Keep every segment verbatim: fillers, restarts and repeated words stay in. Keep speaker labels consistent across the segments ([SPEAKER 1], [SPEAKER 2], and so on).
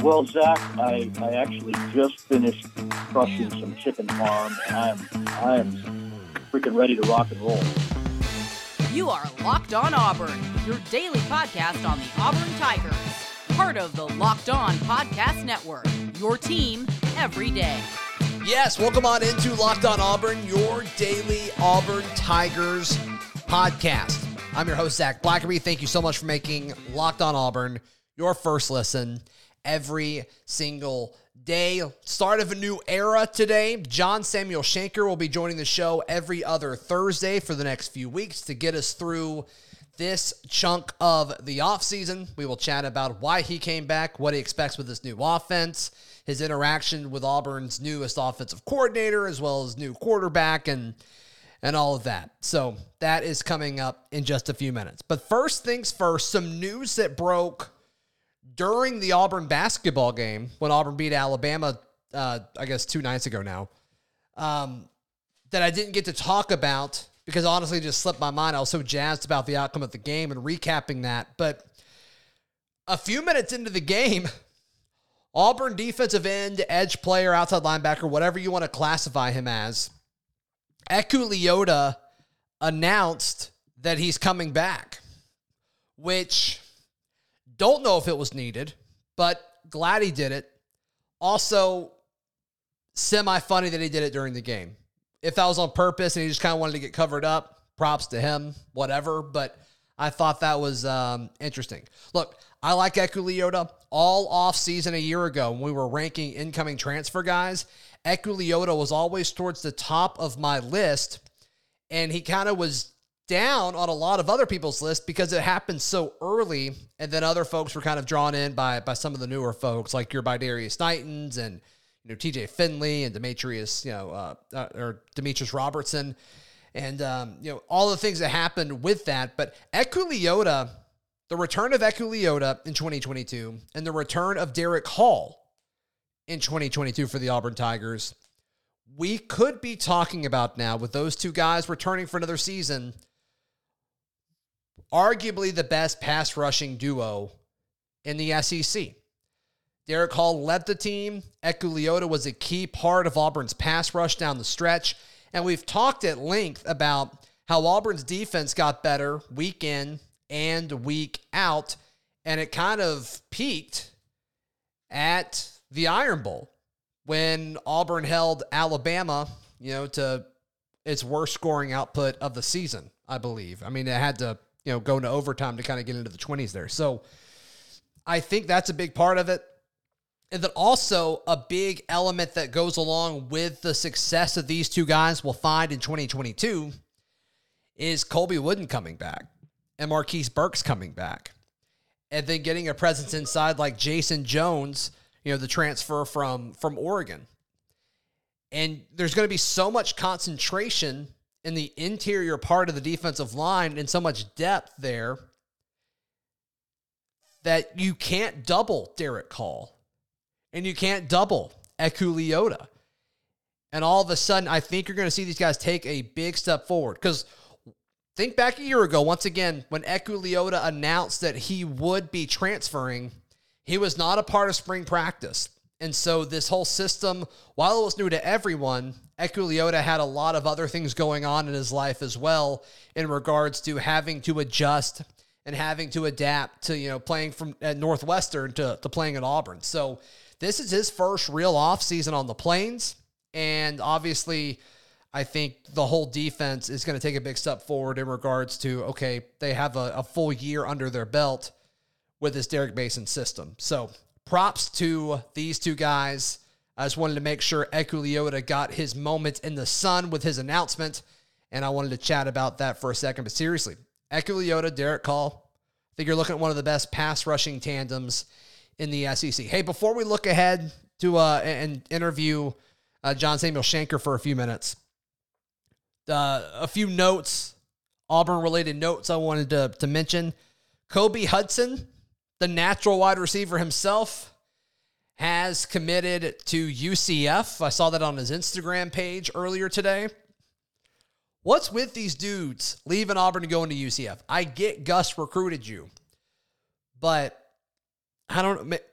[SPEAKER 1] Well, Zach, I, I actually just finished crushing some chicken parm, and I'm I'm freaking ready to rock and roll.
[SPEAKER 2] You are Locked On Auburn, your daily podcast on the Auburn Tigers, part of the Locked On Podcast Network, your team every day.
[SPEAKER 3] Yes, welcome on into Locked On Auburn, your daily Auburn Tigers podcast. I'm your host, Zach Blackerby. Thank you so much for making Locked On Auburn your first listen every single day. Start of a new era today. John Samuel Shenker will be joining the show every other Thursday for the next few weeks to get us through this chunk of the offseason. We will chat about why he came back, what he expects with this new offense, his interaction with Auburn's newest offensive coordinator, as well as new quarterback, and and all of that. So that is coming up in just a few minutes. But first things first, some news that broke during the Auburn basketball game when Auburn beat Alabama, uh, I guess two nights ago now, um, that I didn't get to talk about because honestly it just slipped my mind. I was so jazzed about the outcome of the game and recapping that. But a few minutes into the game, Auburn defensive end, edge player, outside linebacker, whatever you want to classify him as, Eku Leota announced that he's coming back, which don't know if it was needed, but glad he did it. Also, semi-funny that he did it during the game. If that was on purpose and he just kind of wanted to get covered up, props to him, whatever. But I thought that was um, interesting. Look, I like Eku Leota. All offseason a year ago when we were ranking incoming transfer guys, Eku Leota was always towards the top of my list, and he kind of was down on a lot of other people's lists because it happened so early, and then other folks were kind of drawn in by by some of the newer folks, like your Darius Knightons and you know T J Finley and Demetrius, you know, uh, uh, or Demetrius Robertson, and um, you know all the things that happened with that. But Eku Leota, the return of Eku Leota in twenty twenty-two, and the return of Derek Hall in twenty twenty-two for the Auburn Tigers, we could be talking about now with those two guys returning for another season, arguably the best pass rushing duo in the S E C. Derek Hall led the team. Eku Leota was a key part of Auburn's pass rush down the stretch. And we've talked at length about how Auburn's defense got better week in and week out. And it kind of peaked at the Iron Bowl when Auburn held Alabama, you know, to its worst scoring output of the season, I believe. I mean, it had to, you know, go into overtime to kind of get into the twenties there. So I think that's a big part of it. And then also a big element that goes along with the success of these two guys we'll find in twenty twenty-two is Colby Wooden coming back and Marquise Burks coming back. And then getting a presence inside like Jason Jones, you know, the transfer from, from Oregon. And there's going to be so much concentration in the interior part of the defensive line and so much depth there that you can't double Derek Hall and you can't double Eku Leota. And all of a sudden, I think you're going to see these guys take a big step forward. Because think back a year ago, once again, when Eku Leota announced that he would be transferring, he was not a part of spring practice. And so this whole system, while it was new to everyone, Eku Leota had a lot of other things going on in his life as well in regards to having to adjust and having to adapt to, you know, playing from at Northwestern to, to playing at Auburn. So this is his first real offseason on the Plains. And obviously, I think the whole defense is going to take a big step forward in regards to, okay, they have a, a full year under their belt with this Derek Mason system. So props to these two guys. I just wanted to make sure Eku Leota got his moment in the sun with his announcement, and I wanted to chat about that for a second. But seriously, Eku Leota, Derek Hall, I think you're looking at one of the best pass rushing tandems in the S E C. Hey, before we look ahead to uh, and interview uh, John Samuel Shenker for a few minutes, uh, a few notes, Auburn-related notes I wanted to, to mention. Kobe Hudson, the natural wide receiver himself, has committed to U C F. I saw that on his Instagram page earlier today. What's with these dudes leaving Auburn to go into U C F? I get Gus recruited you, but I don't know.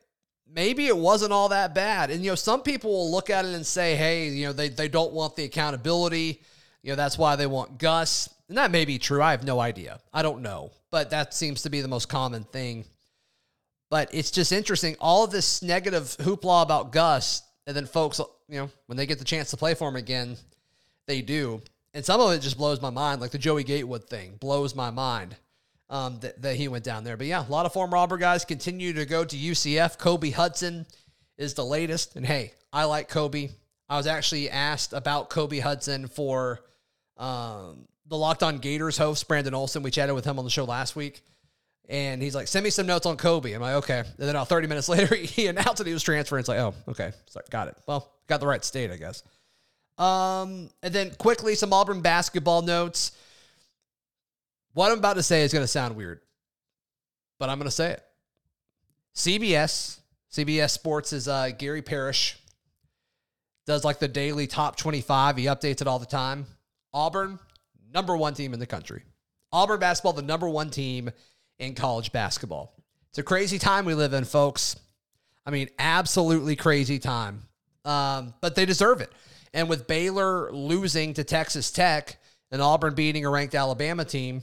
[SPEAKER 3] maybe it wasn't all that bad. And, you know, some people will look at it and say, hey, you know, they, they don't want the accountability. You know, that's why they want Gus. And that may be true. I have no idea. I don't know. But that seems to be the most common thing. But it's just interesting. All of this negative hoopla about Gus, and then folks, you know, when they get the chance to play for him again, they do. And some of it just blows my mind, like the Joey Gatewood thing blows my mind um, that, that he went down there. But yeah, a lot of former Auburn guys continue to go to U C F. Kobe Hudson is the latest. And hey, I like Kobe. I was actually asked about Kobe Hudson for um, the Locked On Gators host, Brandon Olson. We chatted with him on the show last week. And he's like, send me some notes on Kobe. I'm like, okay. And then about thirty minutes later, he announced that he was transferring. It's like, oh, okay. So got it. Well, got the right state, I guess. Um, and then quickly, some Auburn basketball notes. What I'm about to say is going to sound weird, but I'm going to say it. C B S, C B S Sports is uh, Gary Parrish. Does like the daily top twenty-five. He updates it all the time. Auburn, number one team in the country. Auburn basketball, the number one team in college basketball. It's a crazy time we live in, folks. I mean, absolutely crazy time. Um, but they deserve it. And with Baylor losing to Texas Tech and Auburn beating a ranked Alabama team,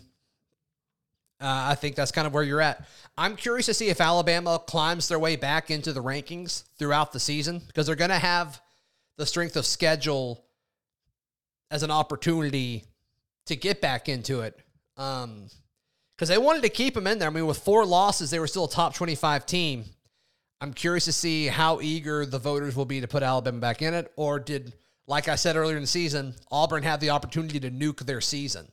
[SPEAKER 3] uh, I think that's kind of where you're at. I'm curious to see if Alabama climbs their way back into the rankings throughout the season, because they're going to have the strength of schedule as an opportunity to get back into it. Um, because they wanted to keep them in there. I mean, with four losses, they were still a top twenty-five team. I'm curious to see how eager the voters will be to put Alabama back in it, or did, like I said earlier in the season, Auburn have the opportunity to nuke their season?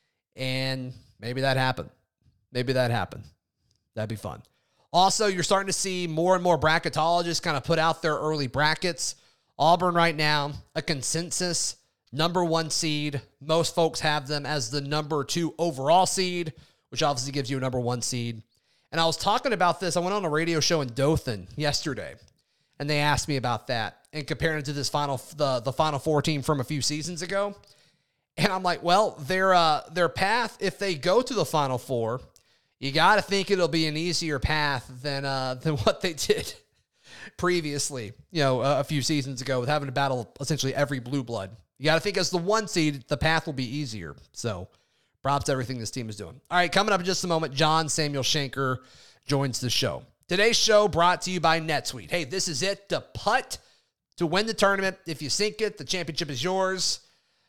[SPEAKER 3] And maybe that happened. Maybe that happened. That'd be fun. Also, you're starting to see more and more bracketologists kind of put out their early brackets. Auburn right now, a consensus number one seed. Most folks have them as the number two overall seed, which obviously gives you a number one seed. And I was talking about this. I went on a radio show in Dothan yesterday, and they asked me about that and comparing it to this final, the, the Final Four team from a few seasons ago. And I'm like, well, their uh, their path, if they go to the Final Four, you got to think it'll be an easier path than uh, than what they did previously, you know, a, a few seasons ago with having to battle essentially every blue blood. You got to think as the one seed, the path will be easier. So props to everything this team is doing. All right, coming up in just a moment, John Samuel Shanker joins the show. Today's show brought to you by NetSuite. Hey, this is it, the putt to win the tournament. If you sink it, the championship is yours.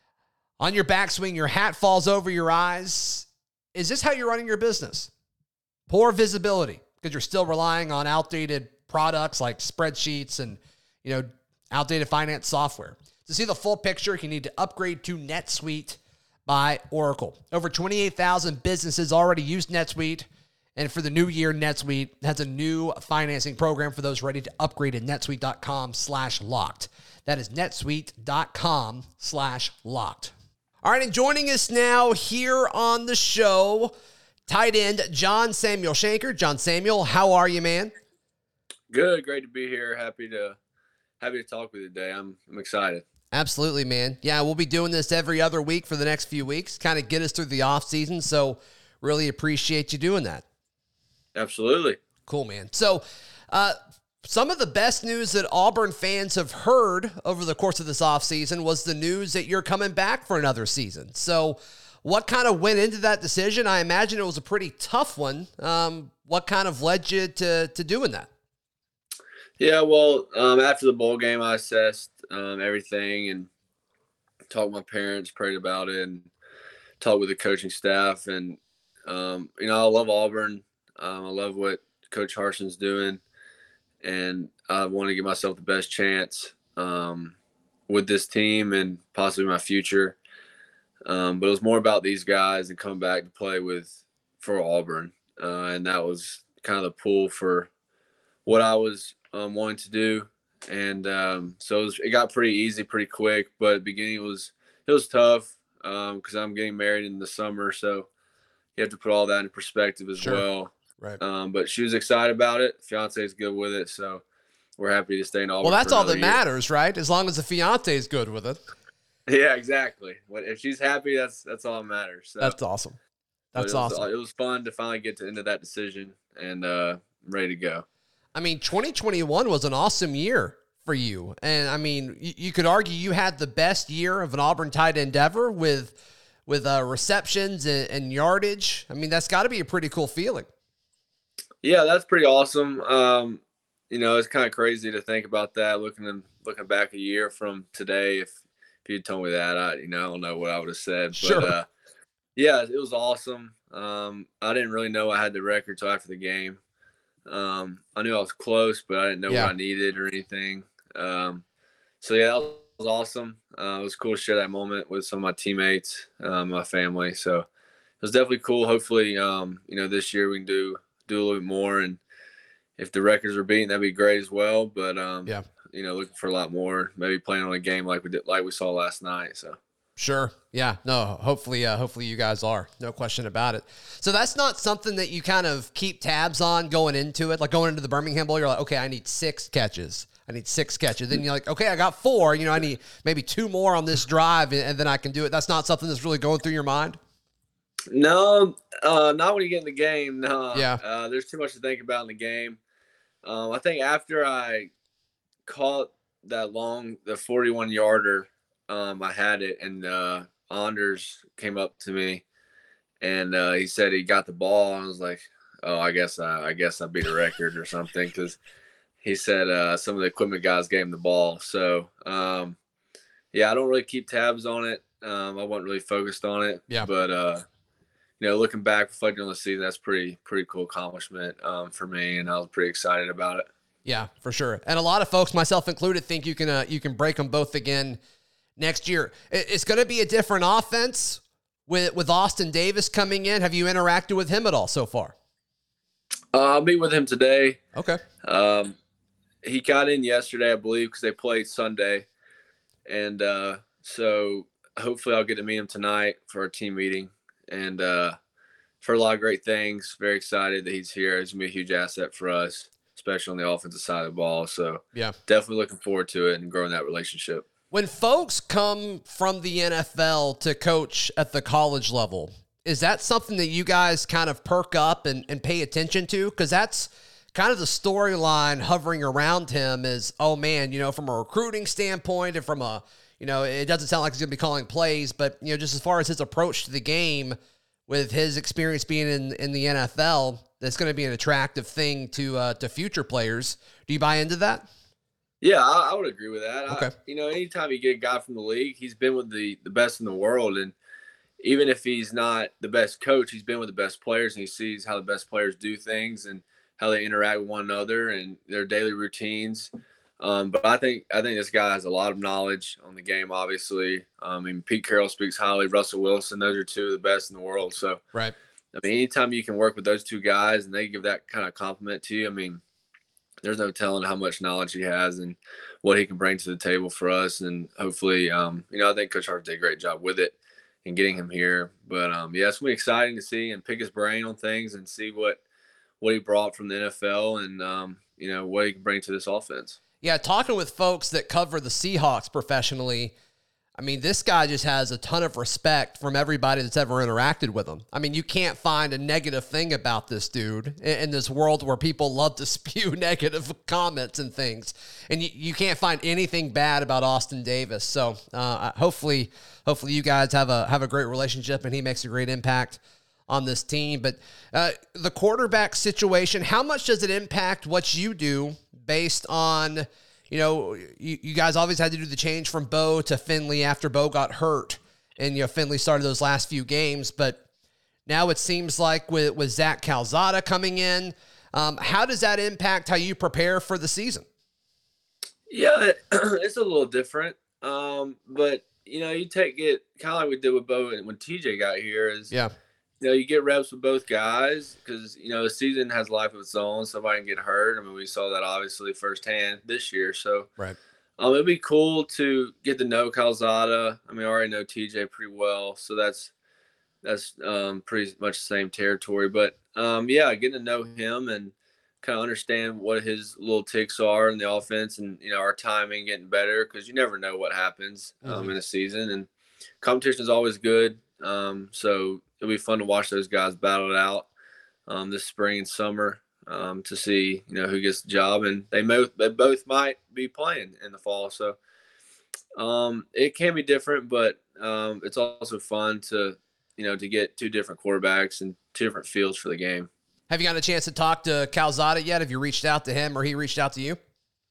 [SPEAKER 3] On your backswing, your hat falls over your eyes. Is this how you're running your business? Poor visibility because you're still relying on outdated products like spreadsheets and, you know, outdated finance software. To see the full picture, you need to upgrade to NetSuite by Oracle. Over twenty-eight thousand businesses already use NetSuite. And for the new year, NetSuite has a new financing program for those ready to upgrade at netsuite.com slash locked. That is netsuite.com slash locked. All right, and joining us now here on the show, tight end John Samuel Shanker. John Samuel, how are you, man?
[SPEAKER 4] Good, great to be here. Happy to happy to talk with you today. I'm I'm excited.
[SPEAKER 3] Absolutely, man. Yeah, we'll be doing this every other week for the next few weeks, kind of get us through the off season. So really appreciate you doing that.
[SPEAKER 4] Absolutely.
[SPEAKER 3] Cool, man. So uh, some of the best news that Auburn fans have heard over the course of this offseason was the news that you're coming back for another season. So what kind of went into that decision? I imagine it was a pretty tough one. Um, what kind of led you to, to doing that?
[SPEAKER 4] Yeah, well, um, after the bowl game, I assessed um, everything and talked with my parents, prayed about it, and talked with the coaching staff. And, um, you know, I love Auburn. Um, I love what Coach Harsin's doing, and I want to give myself the best chance um, with this team and possibly my future. Um, but it was more about these guys and coming back to play with for Auburn, uh, and that was kind of the pull for what I was um, wanting to do. And um, so it, was, it got pretty easy pretty quick, but at the beginning it was it was tough because um, I'm getting married in the summer, so you have to put all that in perspective as
[SPEAKER 3] Sure.
[SPEAKER 4] well.
[SPEAKER 3] Right.
[SPEAKER 4] Um, but she was excited about it. Fiance is good with it, so we're happy to stay in Auburn.
[SPEAKER 3] Well, that's
[SPEAKER 4] for
[SPEAKER 3] all that
[SPEAKER 4] another year.
[SPEAKER 3] matters, right? As long as the fiance is good with it.
[SPEAKER 4] Yeah, exactly. What if she's happy? That's that's all that matters. So,
[SPEAKER 3] That's awesome.
[SPEAKER 4] but
[SPEAKER 3] That's
[SPEAKER 4] it was,
[SPEAKER 3] awesome.
[SPEAKER 4] It was fun to finally get to into that decision and uh, I'm ready to go.
[SPEAKER 3] I mean, twenty twenty-one was an awesome year for you. And I mean, you, you could argue you had the best year of an Auburn tight end ever with, with uh, receptions and, and yardage. I mean, that's got to be a pretty cool feeling.
[SPEAKER 4] Yeah, that's pretty awesome. Um, you know, it's kind of crazy to think about that, looking and looking back a year from today. If if you'd told me that, I you know I don't know what I would have said.
[SPEAKER 3] Sure.
[SPEAKER 4] But uh, yeah, it was awesome. Um, I didn't really know I had the record till after the game. Um, I knew I was close, but I didn't know
[SPEAKER 3] Yeah.
[SPEAKER 4] what I needed or anything. Um, so yeah, that was awesome. Uh, it was cool to share that moment with some of my teammates, uh, my family. So it was definitely cool. Hopefully, um, you know, this year we can do do a little bit more, and if the records are beaten, that'd be great as well. But um,
[SPEAKER 3] Yeah.
[SPEAKER 4] you know, looking for a lot more. Maybe playing on a game like we did, like we saw last night. So.
[SPEAKER 3] Sure. Yeah. No, hopefully, uh, hopefully you guys are. No question about it. So that's not something that you kind of keep tabs on going into it. Like going into the Birmingham Bowl, you're like, okay, I need six catches. I need six catches. Then you're like, okay, I got four. You know, I need maybe two more on this drive, and, and then I can do it. That's not something that's really going through your mind?
[SPEAKER 4] No, uh, not when you get in the game. No.
[SPEAKER 3] Yeah.
[SPEAKER 4] Uh, there's too much to think about in the game. Um, I think after I caught that long, the forty-one yarder, um, I had it, and uh, Anders came up to me, and uh, he said he got the ball. And I was like, oh, I guess I, I guess I beat a record or something, because he said uh, some of the equipment guys gave him the ball. So, um, yeah, I don't really keep tabs on it. Um, I wasn't really focused on it.
[SPEAKER 3] Yeah.
[SPEAKER 4] But, uh, you know, looking back, reflecting on the season, that's pretty, pretty cool accomplishment um, for me, and I was pretty excited about it.
[SPEAKER 3] Yeah, for sure. And a lot of folks, myself included, think you can uh, you can break them both again next year. It, it's going to be a different offense with with Austin Davis coming in. Have you interacted with him at all so far?
[SPEAKER 4] Uh, I'll meet with him today.
[SPEAKER 3] Okay.
[SPEAKER 4] Um, he got in yesterday, I believe, because they played Sunday. And uh, so hopefully I'll get to meet him tonight for our team meeting. And uh, for a lot of great things. Very excited that he's here. He's going to be a huge asset for us, especially on the offensive side of the ball. So
[SPEAKER 3] Yeah.
[SPEAKER 4] definitely looking forward to it and growing that relationship.
[SPEAKER 3] When folks come from the N F L to coach at the college level, is that something that you guys kind of perk up and, and pay attention to? Because that's kind of the storyline hovering around him is, oh, man, you know, from a recruiting standpoint and from a, you know, it doesn't sound like he's going to be calling plays, but, you know, just as far as his approach to the game with his experience being in, in the N F L, that's going to be an attractive thing to uh, to future players. Do you buy into that?
[SPEAKER 4] Yeah, I, I would agree with that.
[SPEAKER 3] Okay.
[SPEAKER 4] I, you know, anytime you get a guy from the league, he's been with the, the best in the world. And even if he's not the best coach, he's been with the best players, and he sees how the best players do things and how they interact with one another and their daily routines. Um, but I think I think this guy has a lot of knowledge on the game, obviously. Um, I mean, Pete Carroll speaks highly. Russell Wilson, those are two of the best in the world. So,
[SPEAKER 3] Right.
[SPEAKER 4] I mean, anytime you can work with those two guys and they give that kind of compliment to you, I mean, there's no telling how much knowledge he has and what he can bring to the table for us. And hopefully, um, you know, I think Coach Hart did a great job with it and getting him here. But, um, yeah, it's going to be exciting to see and pick his brain on things and see what what he brought from the N F L and, um, you know, what he can bring to this offense.
[SPEAKER 3] Yeah, talking with folks that cover the Seahawks professionally, I mean, this guy just has a ton of respect from everybody that's ever interacted with him. I mean, you can't find a negative thing about this dude in, in this world where people love to spew negative comments and things. And you, you can't find anything bad about Austin Davis. So uh, hopefully, hopefully you guys have a have a great relationship and he makes a great impact on this team. But uh, the quarterback situation, how much does it impact what you do based on, you know, you, you guys always had to do the change from Bo to Finley after Bo got hurt and, you know, Finley started those last few games, but now it seems like with, with Zach Calzada coming in, um, how does that impact how you prepare for the season?
[SPEAKER 4] Yeah, it, it's a little different. Um, but, you know, you take it kind of like we did with Bo when T J got here is,
[SPEAKER 3] Yeah.
[SPEAKER 4] you know, you get reps with both guys because, you know, the season has life of its own. Somebody can get hurt. I mean, we saw that obviously firsthand this year. So,
[SPEAKER 3] Right.
[SPEAKER 4] um, it'd be cool to get to know Calzada. I mean, I already know T J pretty well. So that's, that's um, pretty much the same territory. But, um, yeah, getting to know him and kind of understand what his little ticks are in the offense and, you know, our timing getting better because you never know what happens um,
[SPEAKER 3] Mm-hmm.
[SPEAKER 4] in a season. And competition is always good. Um, so, it'll be fun to watch those guys battle it out um, this spring and summer. um, to see, you know, who gets the job, and they both they both might be playing in the fall. So um, it can be different, but um, it's also fun to, you know, to get two different quarterbacks and two different fields for the game.
[SPEAKER 3] Have you gotten a chance to talk to Calzada yet? Have you reached out to him or he reached out to you?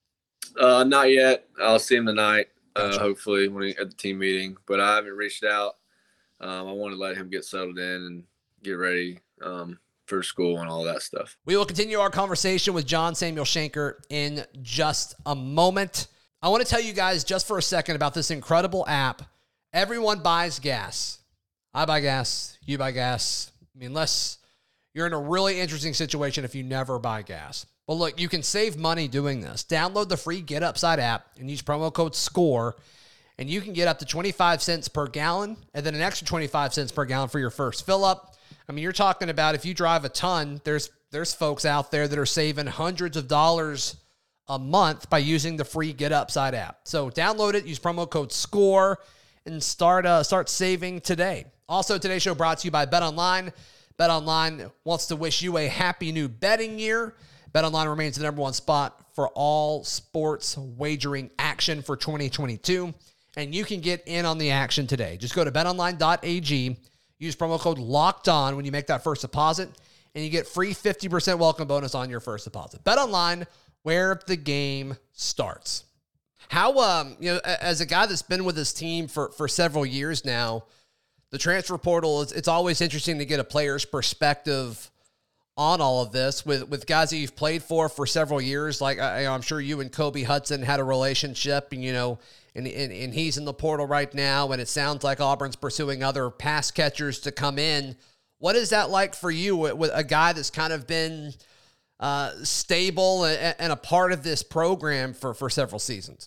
[SPEAKER 4] Uh, not yet. I'll see him tonight,
[SPEAKER 3] Gotcha.
[SPEAKER 4] uh, hopefully when he, at the team meeting. But I haven't reached out. Um, I want to let him get settled in and get ready um, for school and all that stuff.
[SPEAKER 3] We will continue our conversation with John Samuel Shenker in just a moment. I want to tell you guys just for a second about this incredible app. Everyone buys gas. I buy gas. You buy gas. I mean, unless you're in a really interesting situation if you never buy gas. But look, you can save money doing this. Download the free Get Upside app and use promo code SCORE, and you can get up to twenty-five cents per gallon and then an extra twenty-five cents per gallon for your first fill up. I mean, you're talking about if you drive a ton, there's there's folks out there that are saving hundreds of dollars a month by using the free Get Upside app. So download it, use promo code SCORE, and start uh, start saving today. Also, today's show brought to you by BetOnline. BetOnline wants to wish you a happy new betting year. BetOnline remains the number one spot for all sports wagering action for twenty twenty-two, and you can get in on the action today. Just go to bet online dot a g, use promo code LOCKEDON when you make that first deposit, and you get free fifty percent welcome bonus on your first deposit. BetOnline, where the game starts. How, um, you know, as a guy that's been with this team for, for several years now, the transfer portal, it's, it's always interesting to get a player's perspective on all of this with, with guys that you've played for for several years. Like I, I'm sure you and Kobe Hudson had a relationship, and, you know, and, and, and he's in the portal right now, and it sounds like Auburn's pursuing other pass catchers to come in. What is that like for you with, with a guy that's kind of been uh, stable and, and a part of this program for, for several seasons?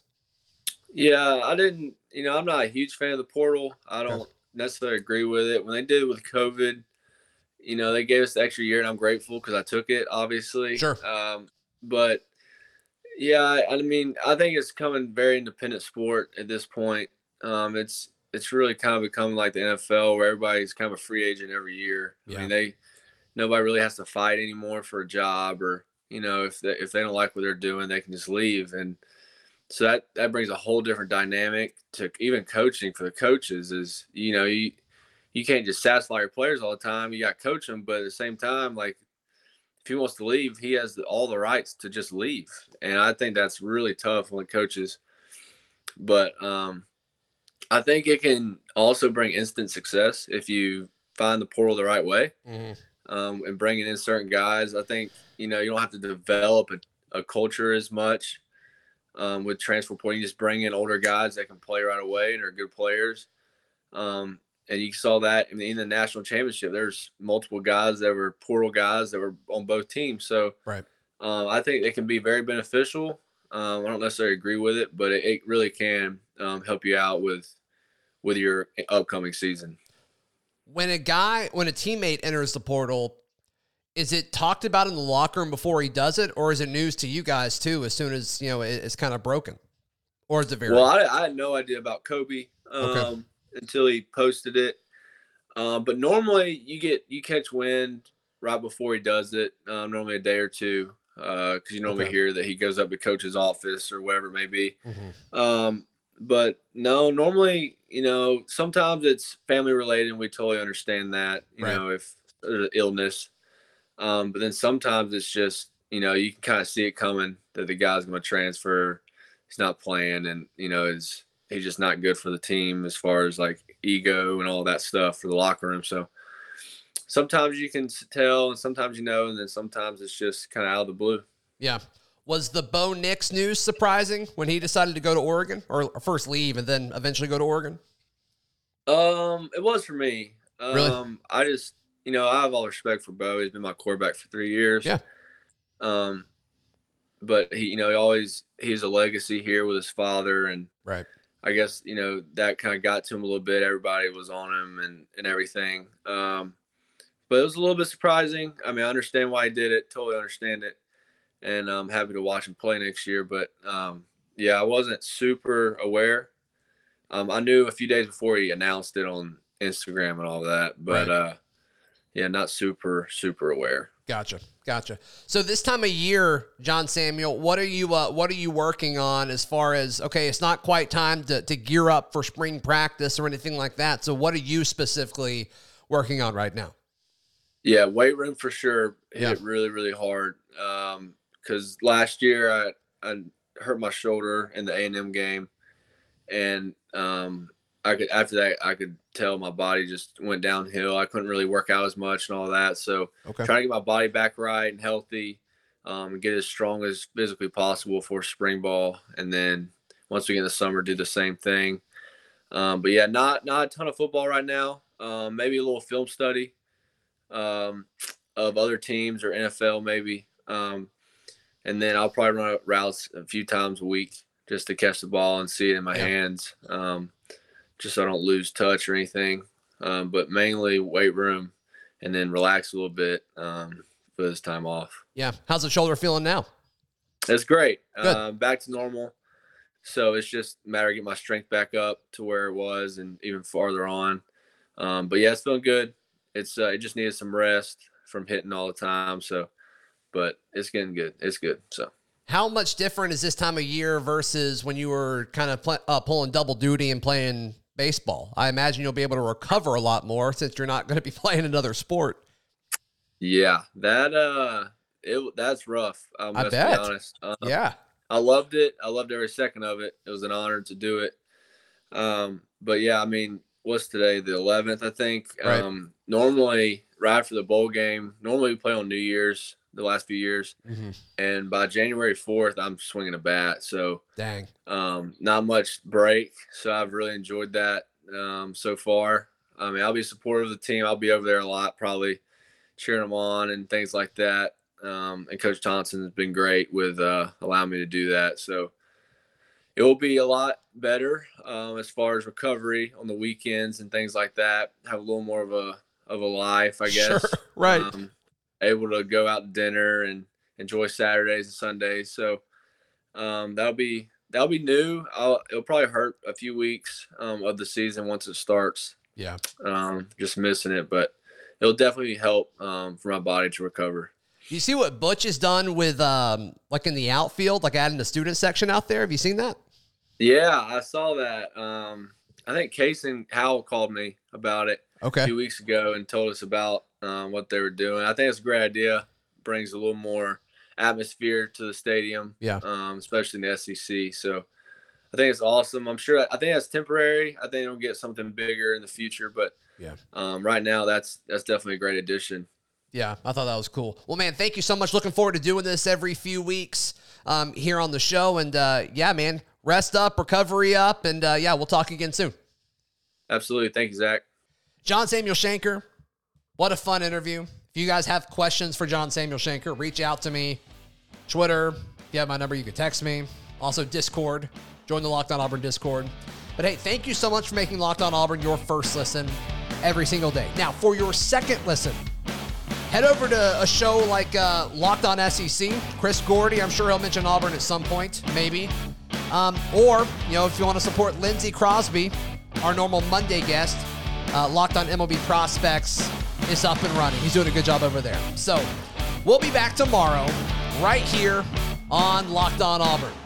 [SPEAKER 4] Yeah, I didn't, you know, I'm not a huge fan of the portal. I don't
[SPEAKER 3] Okay.
[SPEAKER 4] necessarily agree with it. When they did it with COVID, you know, they gave us the extra year, and I'm grateful because I took it, obviously.
[SPEAKER 3] Sure.
[SPEAKER 4] Um, but, yeah, I, I mean, I think it's becoming very independent sport at this point. Um, it's it's really kind of becoming like the N F L, where everybody's kind of a free agent every year.
[SPEAKER 3] Yeah.
[SPEAKER 4] I mean, they nobody really has to fight anymore for a job, or, you know, if they, if they don't like what they're doing, they can just leave. And so that, that brings a whole different dynamic to even coaching for the coaches. Is, you know, you you can't just satisfy your players all the time. You got to coach them, but at the same time, like, if he wants to leave, he has the, all the rights to just leave. And I think that's really tough on the coaches. But um, I think it can also bring instant success if you find the portal the right way.
[SPEAKER 3] Mm-hmm.
[SPEAKER 4] Um, and bringing in certain guys. I think, you know, you don't have to develop a, a culture as much um, with transfer portal. You just bring in older guys that can play right away and are good players. Um, and you saw that in the, in the national championship. There's multiple guys that were portal guys that were on both teams. So
[SPEAKER 3] Right.
[SPEAKER 4] um, I think it can be very beneficial. Um, I don't necessarily agree with it, but it, it really can um, help you out with with your upcoming season.
[SPEAKER 3] When a guy, when a teammate enters the portal, is it talked about in the locker room before he does it, or is it news to you guys too as soon as, you know, it, it's kind of broken? Or is it very
[SPEAKER 4] Well, I, I had no idea about Kobe um,
[SPEAKER 3] Okay.
[SPEAKER 4] until he posted it. Um, but normally you get you catch wind right before he does it, um, normally a day or two, because uh, you normally
[SPEAKER 3] Okay.
[SPEAKER 4] hear that he goes up to coach's office or whatever it may be.
[SPEAKER 3] Mm-hmm.
[SPEAKER 4] Um, but no, normally, you know, sometimes it's family related, and we totally understand that, you
[SPEAKER 3] Right.
[SPEAKER 4] know, if there's illness. Um, but then sometimes it's just, you know, you can kind of see it coming that the guy's going to transfer. He's not playing, and, you know, is he's just not good for the team as far as like ego and all that stuff for the locker room. So sometimes you can tell, and sometimes you know, and then sometimes it's just kind of out of the blue.
[SPEAKER 3] Yeah. Was the Bo Nix news surprising when he decided to go to Oregon, or first leave and then eventually go to Oregon?
[SPEAKER 4] Um, it was for me. Um,
[SPEAKER 3] Really?
[SPEAKER 4] I just, you know, I have all respect for Bo. He's been my quarterback for three years.
[SPEAKER 3] Yeah.
[SPEAKER 4] Um, but he, you know, he always, he has a legacy here with his father, and
[SPEAKER 3] Right.
[SPEAKER 4] I guess, you know, that kind of got to him a little bit. Everybody was on him and, and everything. Um, but it was a little bit surprising. I mean, I understand why he did it. Totally understand it. And I'm happy to watch him play next year. But, um, yeah, I wasn't super aware. Um, I knew a few days before he announced it on Instagram and all that. But,
[SPEAKER 3] Right.
[SPEAKER 4] uh, yeah, not super, super aware.
[SPEAKER 3] Gotcha. Gotcha. So this time of year, John Samuel, what are you uh, what are you working on as far as, okay, it's not quite time to, to gear up for spring practice or anything like that. So what are you specifically working on right now?
[SPEAKER 4] Yeah, weight room for sure hit
[SPEAKER 3] Yeah.
[SPEAKER 4] really, really hard. Um, because last year I, I hurt my shoulder in the A and M game. And um, I could after that I could tell my body just went downhill. I couldn't really work out as much and all that. So
[SPEAKER 3] Okay.
[SPEAKER 4] trying to get my body back right and healthy, um, and get as strong as physically possible for spring ball. And then once we get in the summer, do the same thing. Um, but yeah, not not a ton of football right now. Um, maybe a little film study um, of other teams or N F L maybe. Um, and then I'll probably run routes a few times a week just to catch the ball and see it in my
[SPEAKER 3] Yeah.
[SPEAKER 4] hands, um, just so I don't lose touch or anything. Um, but mainly weight room and then relax a little bit um, for this time off.
[SPEAKER 3] Yeah. How's the shoulder feeling now?
[SPEAKER 4] It's great.
[SPEAKER 3] Good.
[SPEAKER 4] Um, back to normal. So it's just a matter of getting my strength back up to where it was and even farther on. Um, but yeah, it's feeling good. It's uh, it just needed some rest from hitting all the time. So, but it's getting good. It's good. So.
[SPEAKER 3] How much different is this time of year versus when you were kind of pl- uh, pulling double duty and playing baseball? I imagine you'll be able to recover a lot more since you're not going to be playing another sport.
[SPEAKER 4] Yeah, that uh, it that's rough. I'm
[SPEAKER 3] I
[SPEAKER 4] gonna
[SPEAKER 3] bet.
[SPEAKER 4] be honest. Um,
[SPEAKER 3] Yeah.
[SPEAKER 4] I loved it. I loved every second of it. It was an honor to do it. Um, but yeah, I mean, what's today? The eleventh, I think.
[SPEAKER 3] Right.
[SPEAKER 4] Um, normally, right after the bowl game, normally we play on New Year's. The last few years,
[SPEAKER 3] Mm-hmm.
[SPEAKER 4] and by January fourth, I'm swinging a bat. So,
[SPEAKER 3] Dang.
[SPEAKER 4] um, not much break. So I've really enjoyed that um, so far. I mean, I'll be supportive of the team. I'll be over there a lot, probably cheering them on and things like that. Um, and Coach Thompson has been great with uh, allowing me to do that. So it will be a lot better um, as far as recovery on the weekends and things like that. Have a little more of a of a life, I guess.
[SPEAKER 3] Sure. Right.
[SPEAKER 4] Um, able to go out to dinner and enjoy Saturdays and Sundays. So um, that'll be that'll be new. I'll, it'll probably hurt a few weeks um, of the season once it starts.
[SPEAKER 3] Yeah.
[SPEAKER 4] Um, just missing it, but it'll definitely help um, for my body to recover.
[SPEAKER 3] You see what Butch has done with, um, like in the outfield, like adding the student section out there? Have you seen that?
[SPEAKER 4] Yeah, I saw that. Um, I think Case and Howell called me about it a
[SPEAKER 3] Okay.
[SPEAKER 4] few weeks ago and told us about um, what they were doing. I think it's a great idea. Brings a little more atmosphere to the stadium,
[SPEAKER 3] Yeah.
[SPEAKER 4] um, especially in the S E C. So I think it's awesome. I'm sure. I think that's temporary. I think it'll get something bigger in the future, but
[SPEAKER 3] Yeah.
[SPEAKER 4] um, right now that's that's definitely a great addition.
[SPEAKER 3] Yeah, I thought that was cool. Well, man, thank you so much. Looking forward to doing this every few weeks um, here on the show. And uh, yeah, man, rest up, recovery up, and uh, yeah, we'll talk again soon.
[SPEAKER 4] Absolutely. Thank you, Zach.
[SPEAKER 3] John Samuel Shenker, what a fun interview. If you guys have questions for John Samuel Shenker, reach out to me. Twitter, if you have my number, you can text me. Also, Discord. Join the Locked On Auburn Discord. But hey, thank you so much for making Locked On Auburn your first listen every single day. Now, for your second listen, head over to a show like uh, Locked On S E C. Chris Gordy, I'm sure he'll mention Auburn at some point, maybe. Um, or, you know, if you want to support Lindsey Crosby, our normal Monday guest, uh, Locked On M L B Prospects is up and running. He's doing a good job over there. So we'll be back tomorrow right here on Locked On Auburn.